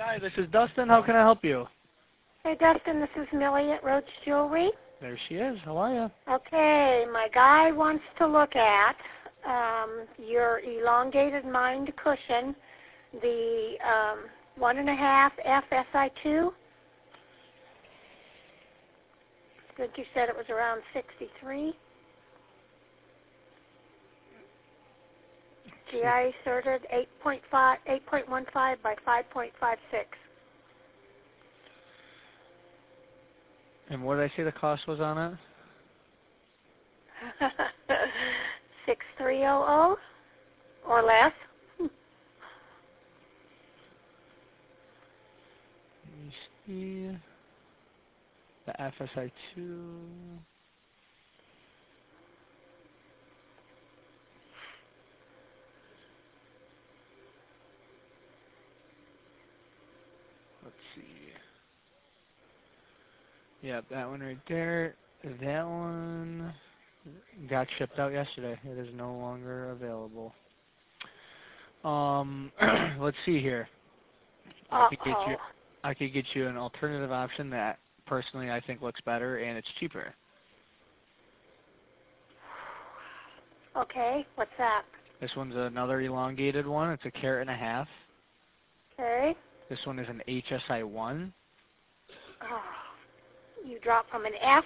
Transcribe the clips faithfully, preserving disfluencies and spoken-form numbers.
Hi, this is Dustin. How can I help you? Hey, Dustin, this is Millie at Roach Jewelry. There she is. How are you? Okay, my guy wants to look at um, your elongated mind cushion, the um, one and a half F S I two. I think you said it was around sixty-three. G I inserted eight point five, eight point one five by five point five six. And what did I say the cost was on it? six three hundred or less. Let me see. The F S I two. Let's see. Yeah, that one right there. That one got shipped out yesterday. It is no longer available. Um, let's see here. I could get you. I could get you an alternative option that personally I think looks better and it's cheaper. Okay, what's that? This one's another elongated one. It's a carat and a half. Okay. This one is an H S I one. Oh, you dropped from an F.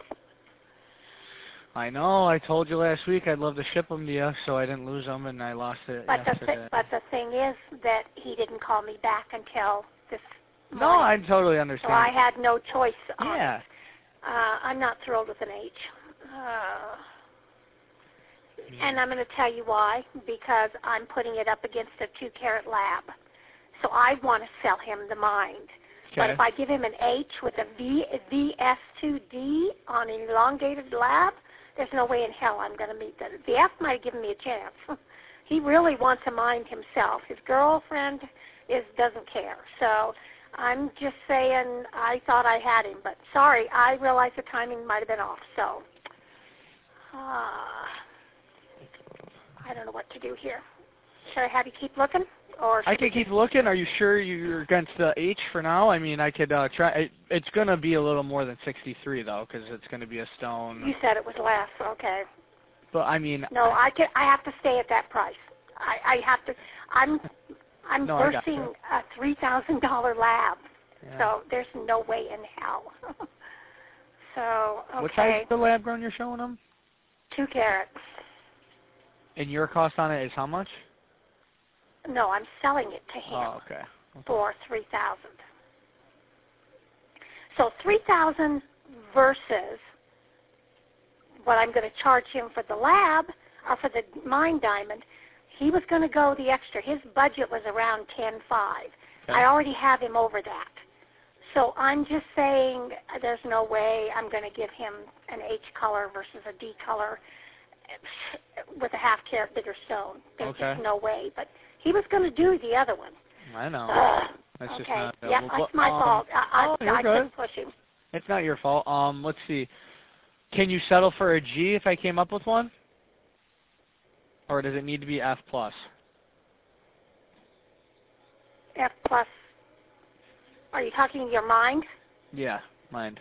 I know. I told you last week I'd love to ship them to you, so I didn't lose them, and I lost it but yesterday. The th- but the thing is that he didn't call me back until this No, morning. I totally understand. So I had no choice on Yeah. it. Uh, I'm not thrilled with an H. Uh, and I'm going to tell you why. Because I'm putting it up against a two-carat lab. So I want to sell him the mind. Okay. But if I give him an H with a V, V S two D on an elongated lab, there's no way in hell I'm going to meet that. The F might have given me a chance. He really wants a mind himself. His girlfriend is doesn't care. So I'm just saying I thought I had him. But sorry, I realize the timing might have been off. So uh, I don't know what to do here. Should I have you keep looking? Or I could keep looking. Are you sure you're against the H for now? I mean, I could uh, try. It, it's going to be a little more than sixty-three, though, because it's going to be a stone. You said it was less. Okay. But, I mean... No, I, can, I have to stay at that price. I, I have to... I'm I'm no, bursting a three thousand dollars lab. Yeah. So there's no way in hell. So, okay. What size is the lab grown you're showing them? Two carats. And your cost on it is how much? No, I'm selling it to him oh, okay. Okay. for three thousand dollars. So three thousand dollars versus what I'm going to charge him for the lab or for the mine diamond. He was going to go the extra. His budget was around ten five. Okay. I already have him over that. So I'm just saying there's no way I'm going to give him an H color versus a D color with a half carat bigger stone. There's okay. just no way. But he was going to do the other one. I know. Uh, that's okay. just not Yeah, that's my um, fault. I, I, oh, you're I good. couldn't push him. It's not your fault. Um, let's see. Can you settle for a G if I came up with one? Or does it need to be F plus? F plus. Are you talking your mind? Yeah, mind.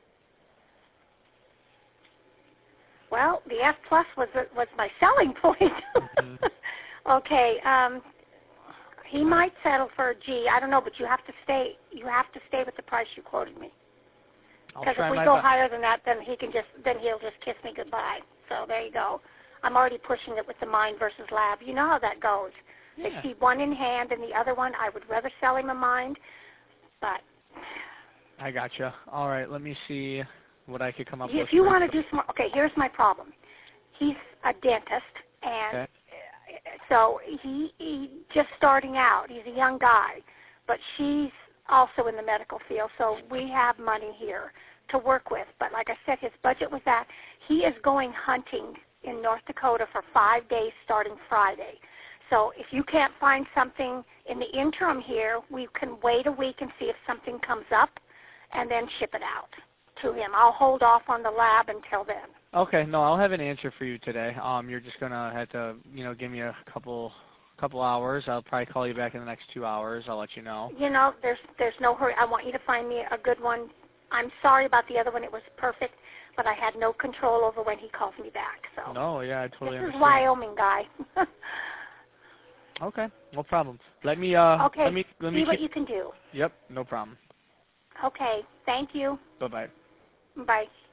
Well, the F plus was was my selling point. Mm-hmm. Okay, um, he might settle for a G. I don't know, but you have to stay. You have to stay with the price you quoted me. Because if we go best. higher than that, then he can just then he'll just kiss me goodbye. So there you go. I'm already pushing it with the mind versus lab. You know how that goes. Yeah. They see one in hand and the other one. I would rather sell him a mind, but I gotcha. All right, let me see what I could come up if with. If you want to do some, okay, here's my problem. He's a dentist, and okay. so he, he just starting out. He's a young guy, but she's also in the medical field, so we have money here to work with. But like I said, his budget was that. He is going hunting in North Dakota for five days starting Friday. So if you can't find something in the interim here, we can wait a week and see if something comes up and then ship it out to him. I'll hold off on the lab until then. Okay, no, I'll have an answer for you today. Um, you're just gonna have to, you know, give me a couple couple hours. I'll probably call you back in the next two hours. I'll let you know. You know, there's there's no hurry. I want you to find me a good one. I'm sorry about the other one. It was perfect, but I had no control over when he calls me back. So No, yeah, I totally this understand. is Wyoming guy. Okay, no problem. Let me uh okay, let me let see me what keep... you can do. Yep, no problem. Okay, thank you. Bye-bye. Bye.